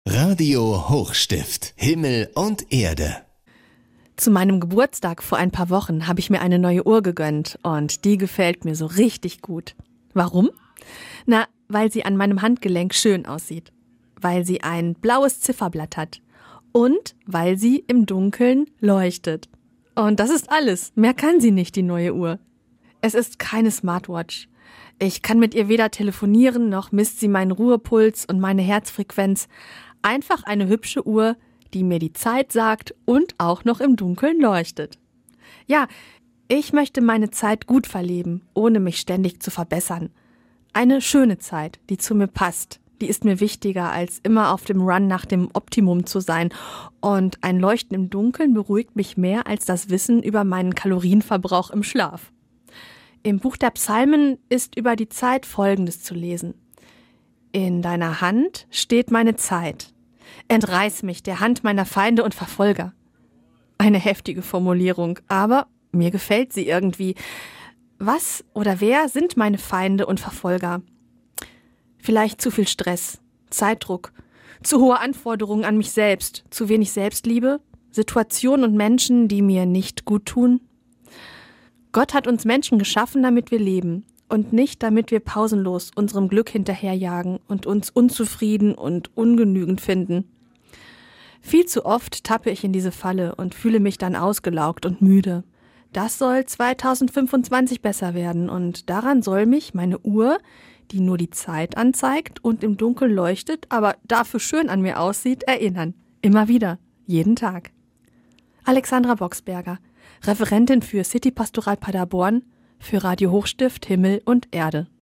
Radio Hochstift, Himmel und Erde. Zu meinem Geburtstag vor ein paar Wochen habe ich mir eine neue Uhr gegönnt und die gefällt mir so richtig gut. Warum? Na, weil sie an meinem Handgelenk schön aussieht, weil sie ein blaues Zifferblatt hat und weil sie im Dunkeln leuchtet. Und das ist alles. Mehr kann sie nicht, die neue Uhr. Es ist keine Smartwatch. Ich kann mit ihr weder telefonieren, noch misst sie meinen Ruhepuls und meine Herzfrequenz. Einfach eine hübsche Uhr, die mir die Zeit sagt und auch noch im Dunkeln leuchtet. Ja, ich möchte meine Zeit gut verleben, ohne mich ständig zu verbessern. Eine schöne Zeit, die zu mir passt. Die ist mir wichtiger, als immer auf dem Run nach dem Optimum zu sein. Und ein Leuchten im Dunkeln beruhigt mich mehr als das Wissen über meinen Kalorienverbrauch im Schlaf. Im Buch der Psalmen ist über die Zeit Folgendes zu lesen. In deiner Hand steht meine Zeit. Entreiß mich der Hand meiner Feinde und Verfolger. Eine heftige Formulierung, aber mir gefällt sie irgendwie. Was oder wer sind meine Feinde und Verfolger? Vielleicht zu viel Stress, Zeitdruck, zu hohe Anforderungen an mich selbst, zu wenig Selbstliebe, Situationen und Menschen, die mir nicht gut tun. Gott hat uns Menschen geschaffen, damit wir leben und nicht, damit wir pausenlos unserem Glück hinterherjagen und uns unzufrieden und ungenügend finden. Viel zu oft tappe ich in diese Falle und fühle mich dann ausgelaugt und müde. Das soll 2025 besser werden und daran soll mich meine Uhr, die nur die Zeit anzeigt und im Dunkeln leuchtet, aber dafür schön an mir aussieht, erinnern. Immer wieder, jeden Tag. Alexandra Boxberger, Referentin für City Pastoral Paderborn, für Radio Hochstift, Himmel und Erde.